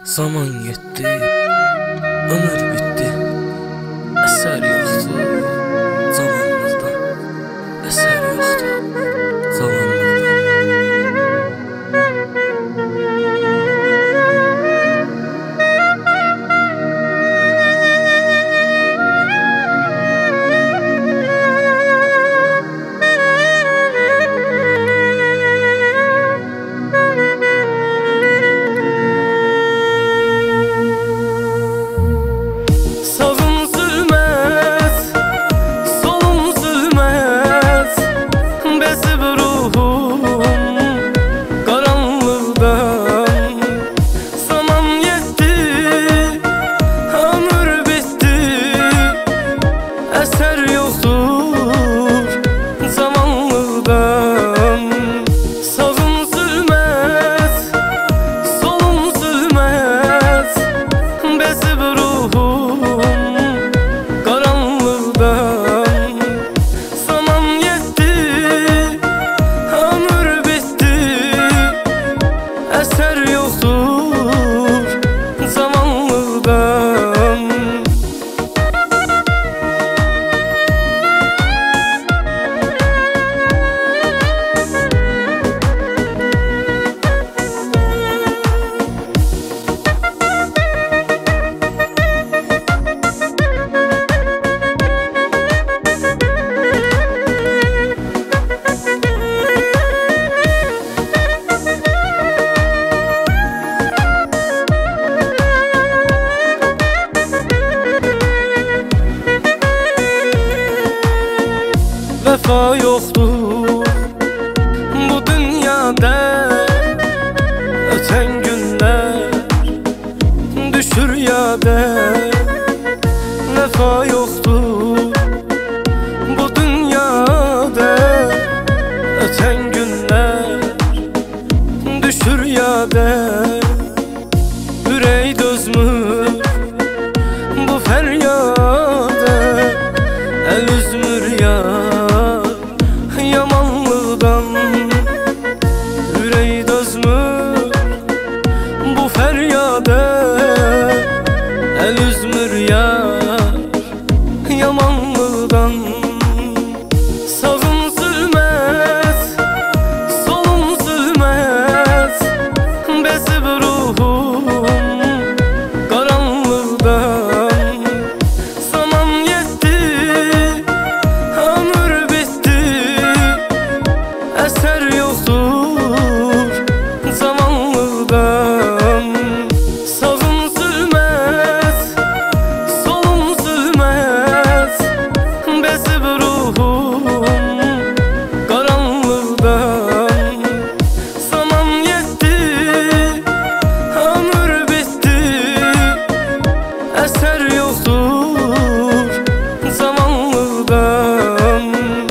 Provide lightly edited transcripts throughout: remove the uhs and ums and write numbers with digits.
Zaman yetti, ömür bitti, eser yoktu zamanımızdan, eser yoktu zamanımızdan. Vefa yoktur bu dünyada, öten günler düşür yâde. Vefa yoktur bu dünyada, öten günler düşür yâde. Ürey dözmür bu feryada, el üzmür ya yamanlıqdan. Ürey dözmür bu feryada, el üzmür ya yamanlıqdan. Sağım zülmət, solum zülmət, bezib ruhum qaranlıqdan. Zaman yetti, ömür bitti, eser yoktur zamanlıqdan. Sağım zülmət, solum zülmət, bezib ruhum qaranlıqdan. Zaman yetti, ömür bitti, eser yoktur zamanlıqdan.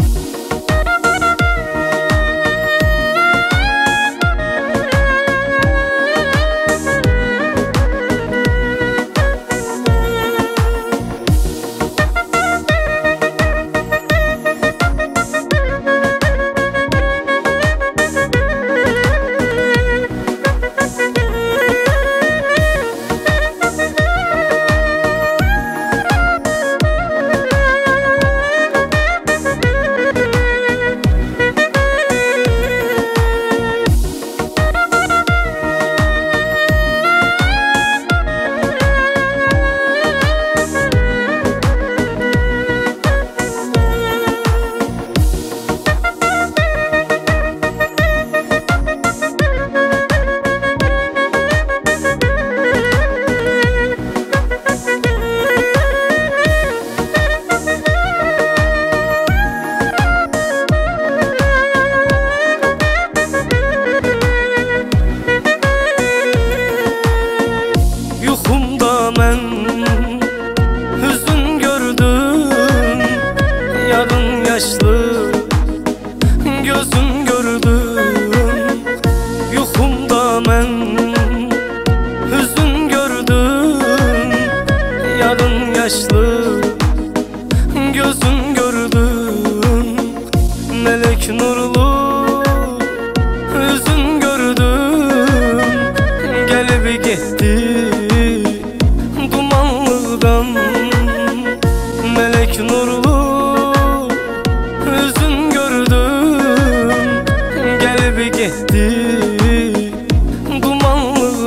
Hüzün gördüm, yarın yaşlı gözün gördüm. Yuxumda mən hüzün gördüm, yarın yaşlı gözün gördüm. Melek nurlu hüzün gördüm, gelip gitti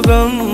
qan